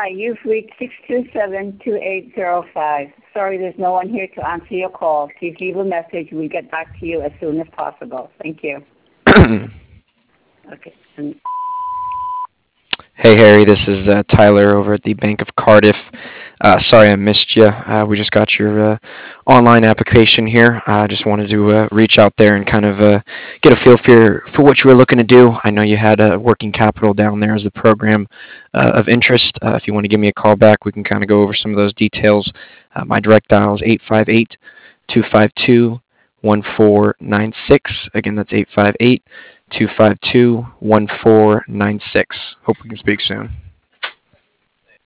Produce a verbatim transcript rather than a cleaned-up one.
Hi, you've reached six two seven, two eight zero five. Sorry, there's no one here to answer your call. Please leave a message. We'll get back to you as soon as possible. Thank you. Okay. Hey Harry, this is uh, Tyler over at the Bank of Cardiff. Uh, sorry I missed you. Uh, we just got your uh, online application here. I just wanted to uh, reach out there and kind of uh, get a feel for for what you were looking to do. I know you had uh, working capital down there as a program uh, of interest. Uh, if you want to give me a call back, we can kind of go over some of those details. Uh, my direct dial is eight five eight, two five two, one four nine six. Again, that's eight five eight, two five two, one four nine six. Hope we can speak soon.